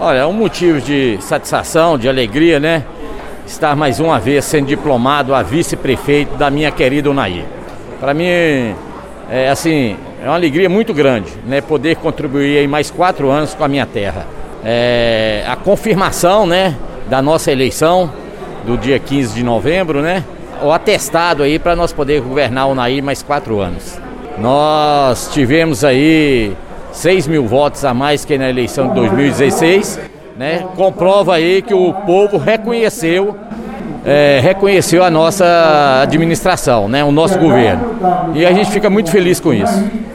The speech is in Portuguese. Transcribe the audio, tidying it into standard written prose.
Olha, é um motivo de satisfação, de alegria, né? Estar mais uma vez sendo diplomado a vice-prefeito da minha querida Unaí. Para mim, é uma alegria muito grande, né? Poder contribuir aí mais 4 anos com a minha terra. A confirmação, né, da nossa eleição do dia 15 de novembro, né? O atestado aí para nós poder governar Unaí mais 4 anos. Nós tivemos aí 6 mil votos a mais que na eleição de 2016, né? Comprova aí que o povo reconheceu a nossa administração, né? O nosso governo. E a gente fica muito feliz com isso.